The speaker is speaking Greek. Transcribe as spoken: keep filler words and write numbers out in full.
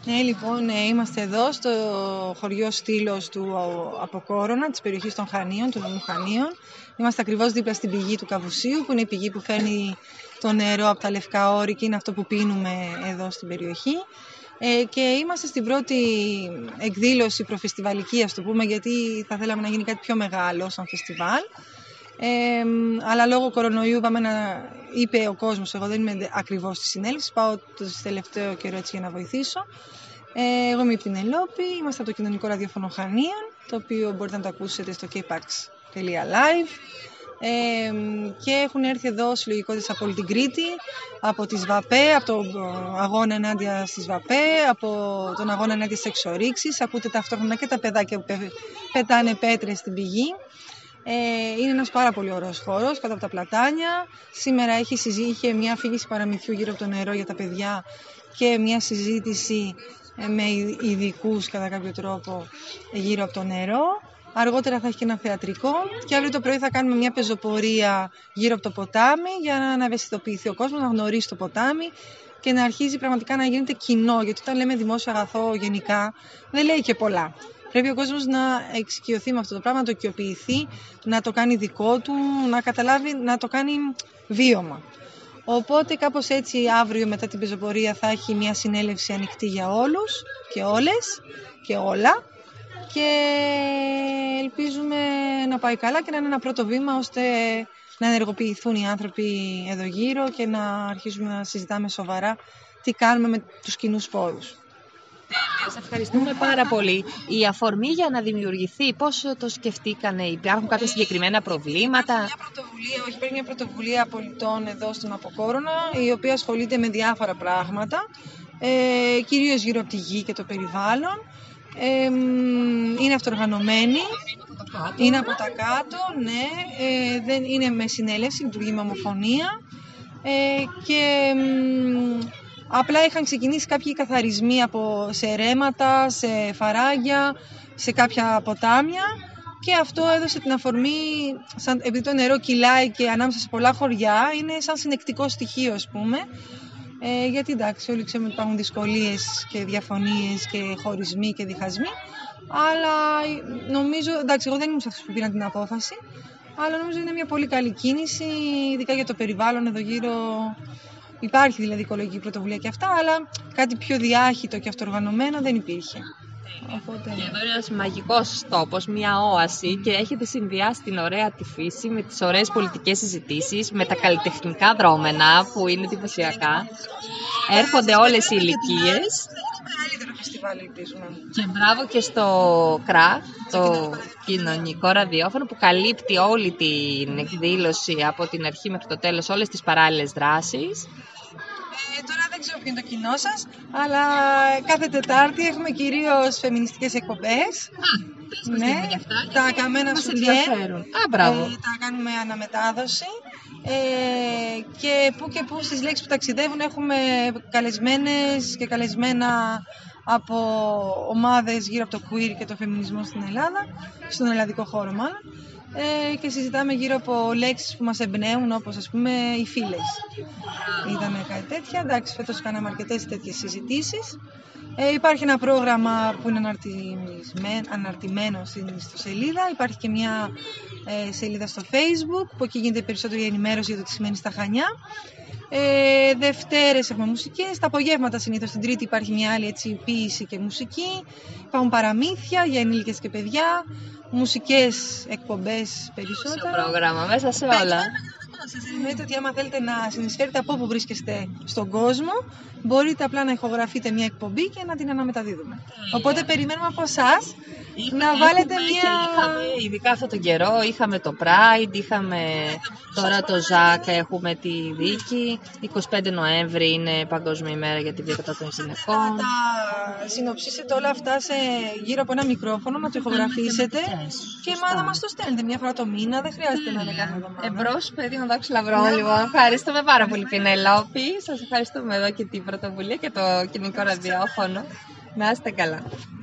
Ναι, λοιπόν, ε, είμαστε εδώ στο χωριό Στήλος του Αποκόρονα, της περιοχής των Χανίων, του νομού Χανίων. Είμαστε ακριβώς δίπλα στην πηγή του Καβουσίου, που είναι η πηγή που φέρνει το νερό από τα Λευκά Όρη και είναι αυτό που πίνουμε εδώ στην περιοχή. Ε, και είμαστε στην πρώτη εκδήλωση προφεστιβαλική, ας το πούμε, γιατί θα θέλαμε να γίνει κάτι πιο μεγάλο σαν φεστιβάλ. Ε, αλλά λόγω κορονοϊού είπαμε να είπε ο κόσμος, εγώ δεν είμαι ακριβώς στη συνέλευση, πάω το τελευταίο καιρό έτσι για να βοηθήσω. Ε, εγώ είμαι η Πινελόπη, είμαστε από το κοινωνικό ραδιόφωνο Χανίων, το οποίο μπορείτε να το ακούσετε στο κέι παξ τελεία λάιβ. Ε, και έχουν έρθει εδώ συλλογικότητες από όλη την Κρήτη, από τις ΒΑΠΕ, από τον αγώνα ενάντια στις ΒΑΠΕ, από τον αγώνα ενάντια στις εξορίξεις. Ακούτε ταυτόχρονα και τα παιδάκια που πετάνε πέτρες στην πηγή. Ε, είναι ένας πάρα πολύ ωραίος χώρος κάτω από τα πλατάνια. Σήμερα έχει είχε μια αφήγηση παραμυθιού γύρω από το νερό για τα παιδιά και μια συζήτηση με ειδικούς κατά κάποιο τρόπο γύρω από το νερό. Αργότερα θα έχει και ένα θεατρικό και αύριο το πρωί θα κάνουμε μια πεζοπορία γύρω από το ποτάμι για να ευαισθητοποιηθεί ο κόσμος, να γνωρίσει το ποτάμι και να αρχίζει πραγματικά να γίνεται κοινό, γιατί όταν λέμε δημόσιο αγαθό γενικά δεν λέει και πολλά. Πρέπει ο κόσμος να εξοικειωθεί με αυτό το πράγμα, να το οικειοποιηθεί, να το κάνει δικό του, να καταλάβει, να το κάνει βίωμα. Οπότε κάπως έτσι αύριο μετά την πεζοπορία θα έχει μια συνέλευση ανοιχτή για όλους και όλες και όλα και ελπίζουμε να πάει καλά και να είναι ένα πρώτο βήμα ώστε να ενεργοποιηθούν οι άνθρωποι εδώ γύρω και να αρχίσουμε να συζητάμε σοβαρά τι κάνουμε με τους κοινούς πόρους. Σας ευχαριστούμε πάρα πολύ. Η αφορμή για να δημιουργηθεί, πώς το σκεφτήκανε, υπάρχουν κάποια συγκεκριμένα προβλήματα? Μια πρωτοβουλία, όχι, υπάρχει μια πρωτοβουλία πολιτών εδώ στον Αποκόρονα, η οποία ασχολείται με διάφορα πράγματα, ε, κυρίως γύρω από τη γη και το περιβάλλον. Ε, είναι αυτοοργανωμένη, είναι από τα κάτω, ναι, ε, δεν είναι με συνέλευση, λειτουργεί με ομοφωνία ε, και... Απλά είχαν ξεκινήσει κάποιοι καθαρισμοί από, σε ρέματα, σε φαράγγια, σε κάποια ποτάμια και αυτό έδωσε την αφορμή, σαν, επειδή το νερό κυλάει και ανάμεσα σε πολλά χωριά, είναι σαν συνεκτικό στοιχείο, ας πούμε. Ε, γιατί εντάξει, όλοι ξέρουμε ότι υπάρχουν δυσκολίες και διαφωνίες και χωρισμοί και διχασμοί, αλλά νομίζω, εντάξει, εγώ δεν ήμουν σε αυτούς που πήραν την απόφαση, αλλά νομίζω είναι μια πολύ καλή κίνηση, ειδικά για το περιβάλλον εδώ γύρω. Υπάρχει δηλαδή οικολογική πρωτοβουλία και αυτά, αλλά κάτι πιο διάχυτο και αυτοοργανωμένο δεν υπήρχε. Οπότε... Και εδώ είναι ένας μαγικός τόπος, μια όαση και έχετε συνδυάσει την ωραία τη φύση με τις ωραίες πολιτικές συζητήσεις, με τα καλλιτεχνικά δρόμενα που είναι εντυπωσιακά. Έρχονται όλες οι ηλικίες. Και μπράβο και στο ΚΡΑ, το κοινωνικό ραδιόφωνο, που καλύπτει όλη την εκδήλωση από την αρχή μέχρι το τέλος, όλες τις παράλληλες δράσεις. Ε, τώρα δεν ξέρω ποιο είναι το κοινό σας, αλλά κάθε Τετάρτη έχουμε κυρίως φεμινιστικές εκπομπές. Α, ναι, για αυτά, τα καμένα σουτιέ, ε, τα κάνουμε αναμετάδοση. Ε, και που και που στις λέξεις που ταξιδεύουν έχουμε καλεσμένες και καλεσμένα από ομάδες γύρω από το queer και το φεμινισμό στην Ελλάδα, στον ελλαδικό χώρο μάλλον, ε, και συζητάμε γύρω από λέξεις που μας εμπνέουν, όπως ας πούμε οι φίλες. Είδαμε κάτι τέτοια, εντάξει, φέτος κάναμε αρκετές τέτοιες συζητήσεις. Ε, υπάρχει ένα πρόγραμμα που είναι αναρτημένο στην ιστοσελίδα, υπάρχει και μια ε, σελίδα στο Facebook που εκεί γίνεται περισσότερη ενημέρωση για το τι σημαίνει στα Χανιά. Ε, Δευτέρες έχουμε μουσικές, τα απογεύματα συνήθως, την Τρίτη υπάρχει μια άλλη έτσι, ποίηση και μουσική, υπάρχουν παραμύθια για ενήλικες και παιδιά, μουσικές εκπομπές περισσότερα. Στο πρόγραμμα, μέσα σε όλα. Σας εννοείται ότι άμα θέλετε να συνεισφέρετε από όπου βρίσκεστε στον κόσμο, μπορείτε απλά να ηχογραφείτε μια εκπομπή και να την αναμεταδίδουμε. Yeah. Οπότε περιμένουμε από εσάς να βάλετε μια... Είχαμε, ειδικά αυτόν τον καιρό, είχαμε το Pride, είχαμε τώρα το Ζακ, έχουμε τη δίκη. εικοστή πέμπτη Νοέμβρη είναι Παγκόσμια ημέρα για τη βία κατά των γυναικών. Θα τα συνοψίσετε όλα αυτά σε, γύρω από ένα μικρόφωνο, να το ηχογραφήσετε και μα, να μας το στέλνετε μια φορά το μήνα, δεν χρειάζεται να είναι κάθε εβδομάδα. Εμπρός, παιδί, να δώσει λαυρό, λοιπόν. Ευχαριστούμε πάρα πολύ, Πινελόπη. Σας ευχαριστούμε εδώ και την πρωτοβουλία και το κοινωνικό ραδιόφωνο. Να είστε καλά.